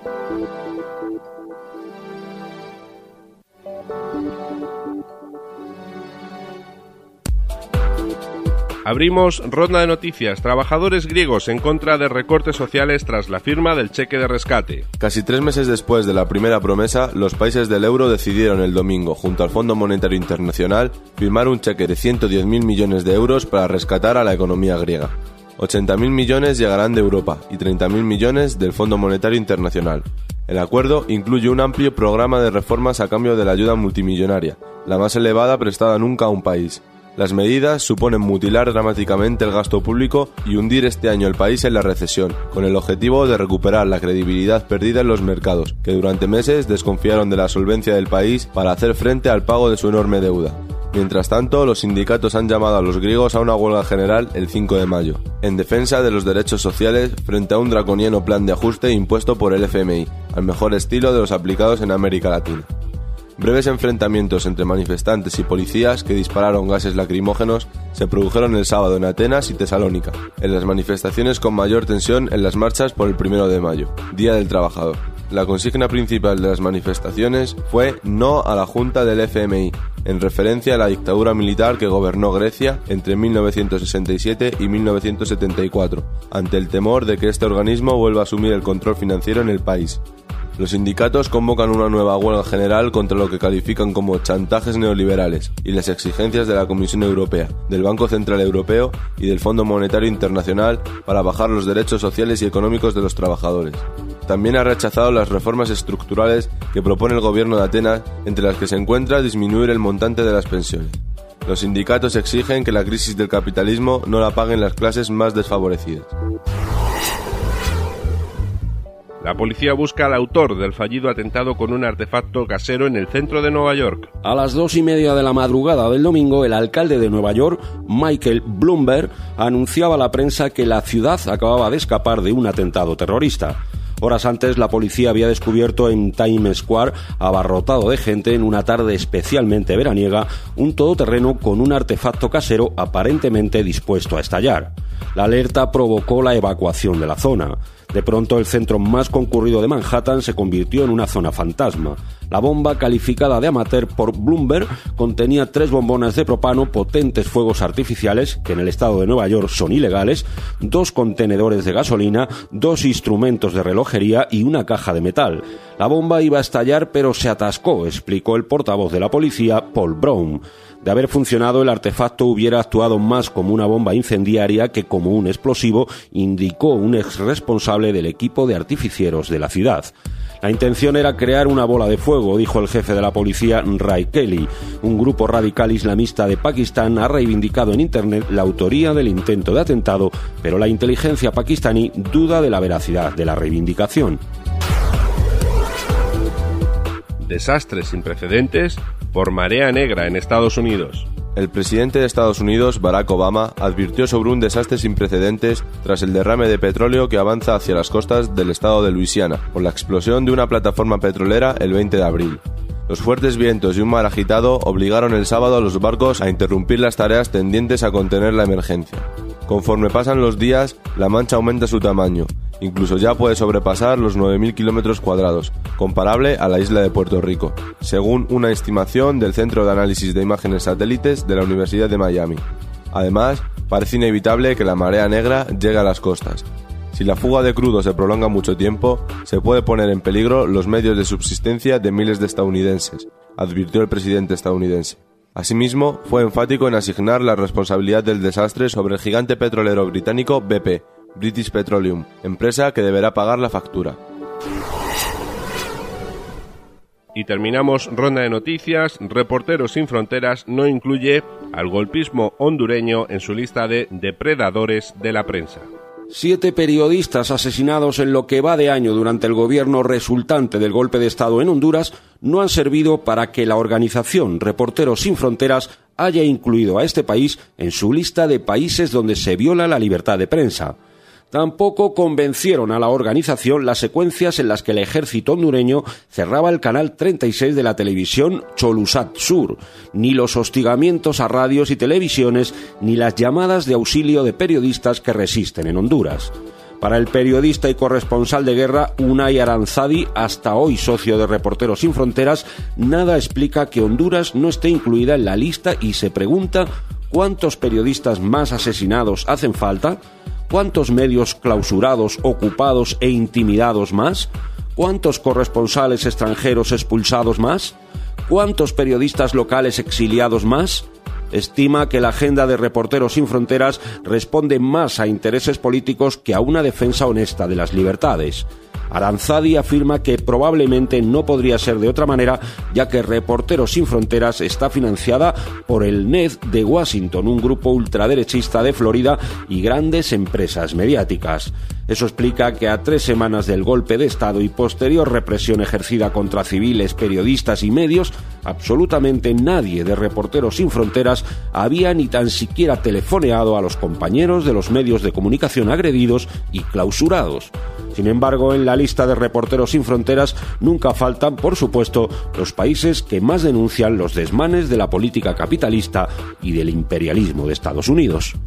Abrimos ronda de noticias. Trabajadores griegos en contra de recortes sociales tras la firma del cheque de rescate. Casi 3 meses después de la primera promesa, los países del euro decidieron el domingo, junto al Fondo Monetario Internacional, firmar un cheque de 110.000 millones de euros para rescatar a la economía griega. 80.000 millones llegarán de Europa y 30.000 millones del Fondo Monetario Internacional. El acuerdo incluye un amplio programa de reformas a cambio de la ayuda multimillonaria, la más elevada prestada nunca a un país. Las medidas suponen mutilar dramáticamente el gasto público y hundir este año el país en la recesión, con el objetivo de recuperar la credibilidad perdida en los mercados, que durante meses desconfiaron de la solvencia del país para hacer frente al pago de su enorme deuda. Mientras tanto, los sindicatos han llamado a los griegos a una huelga general el 5 de mayo, en defensa de los derechos sociales frente a un draconiano plan de ajuste impuesto por el FMI, al mejor estilo de los aplicados en América Latina. Breves enfrentamientos entre manifestantes y policías que dispararon gases lacrimógenos se produjeron el sábado en Atenas y Tesalónica, en las manifestaciones con mayor tensión en las marchas por el 1 de mayo, Día del Trabajador. La consigna principal de las manifestaciones fue no a la Junta del FMI, en referencia a la dictadura militar que gobernó Grecia entre 1967 y 1974, ante el temor de que este organismo vuelva a asumir el control financiero en el país. Los sindicatos convocan una nueva huelga general contra lo que califican como chantajes neoliberales y las exigencias de la Comisión Europea, del Banco Central Europeo y del Fondo Monetario Internacional para bajar los derechos sociales y económicos de los trabajadores. También ha rechazado las reformas estructurales que propone el gobierno de Atenas, entre las que se encuentra disminuir el montante de las pensiones. Los sindicatos exigen que la crisis del capitalismo no la paguen las clases más desfavorecidas. La policía busca al autor del fallido atentado con un artefacto casero en el centro de Nueva York. A las 2:30 de la madrugada del domingo, el alcalde de Nueva York, Michael Bloomberg, anunciaba a la prensa que la ciudad acababa de escapar de un atentado terrorista. Horas antes, la policía había descubierto en Times Square, abarrotado de gente en una tarde especialmente veraniega, un todoterreno con un artefacto casero aparentemente dispuesto a estallar. La alerta provocó la evacuación de la zona. De pronto, el centro más concurrido de Manhattan se convirtió en una zona fantasma. La bomba, calificada de amateur por Bloomberg, contenía 3 bombonas de propano, potentes fuegos artificiales, que en el estado de Nueva York son ilegales, 2 contenedores de gasolina, 2 instrumentos de relojería y una caja de metal. La bomba iba a estallar, pero se atascó, explicó el portavoz de la policía, Paul Brown. De haber funcionado, el artefacto hubiera actuado más como una bomba incendiaria que como un explosivo, indicó un exresponsable del equipo de artificieros de la ciudad. La intención era crear una bola de fuego, dijo el jefe de la policía, Ray Kelly. Un grupo radical islamista de Pakistán ha reivindicado en Internet la autoría del intento de atentado, pero la inteligencia pakistaní duda de la veracidad de la reivindicación. Desastres sin precedentes por marea negra en Estados Unidos. El presidente de Estados Unidos, Barack Obama, advirtió sobre un desastre sin precedentes tras el derrame de petróleo que avanza hacia las costas del estado de Luisiana, por la explosión de una plataforma petrolera el 20 de abril. Los fuertes vientos y un mar agitado obligaron el sábado a los barcos a interrumpir las tareas tendientes a contener la emergencia. Conforme pasan los días, la mancha aumenta su tamaño. Incluso ya puede sobrepasar los 9.000 kilómetros cuadrados, comparable a la isla de Puerto Rico, según una estimación del Centro de Análisis de Imágenes Satélites de la Universidad de Miami. Además, parece inevitable que la marea negra llegue a las costas. Si la fuga de crudo se prolonga mucho tiempo, se puede poner en peligro los medios de subsistencia de miles de estadounidenses, advirtió el presidente estadounidense. Asimismo, fue enfático en asignar la responsabilidad del desastre sobre el gigante petrolero británico BP, British Petroleum, empresa que deberá pagar la factura. Y terminamos ronda de noticias. Reporteros Sin Fronteras no incluye al golpismo hondureño en su lista de depredadores de la prensa. 7 periodistas asesinados en lo que va de año durante el gobierno resultante del golpe de Estado en Honduras no han servido para que la organización Reporteros Sin Fronteras haya incluido a este país en su lista de países donde se viola la libertad de prensa. Tampoco convencieron a la organización las secuencias en las que el ejército hondureño cerraba el canal 36 de la televisión Cholusat Sur, ni los hostigamientos a radios y televisiones, ni las llamadas de auxilio de periodistas que resisten en Honduras. Para el periodista y corresponsal de guerra Unai Aranzadi, hasta hoy socio de Reporteros Sin Fronteras, nada explica que Honduras no esté incluida en la lista y se pregunta ¿cuántos periodistas más asesinados hacen falta? ¿Cuántos medios clausurados, ocupados e intimidados más? ¿Cuántos corresponsales extranjeros expulsados más? ¿Cuántos periodistas locales exiliados más? Estima que la agenda de Reporteros Sin Fronteras responde más a intereses políticos que a una defensa honesta de las libertades. Aranzadi afirma que probablemente no podría ser de otra manera, ya que Reporteros Sin Fronteras está financiada por el NED de Washington, un grupo ultraderechista de Florida, y grandes empresas mediáticas. Eso explica que a 3 semanas del golpe de Estado y posterior represión ejercida contra civiles, periodistas y medios, absolutamente nadie de Reporteros Sin Fronteras había ni tan siquiera telefoneado a los compañeros de los medios de comunicación agredidos y clausurados. Sin embargo, en la lista de Reporteros Sin Fronteras nunca faltan, por supuesto, los países que más denuncian los desmanes de la política capitalista y del imperialismo de Estados Unidos.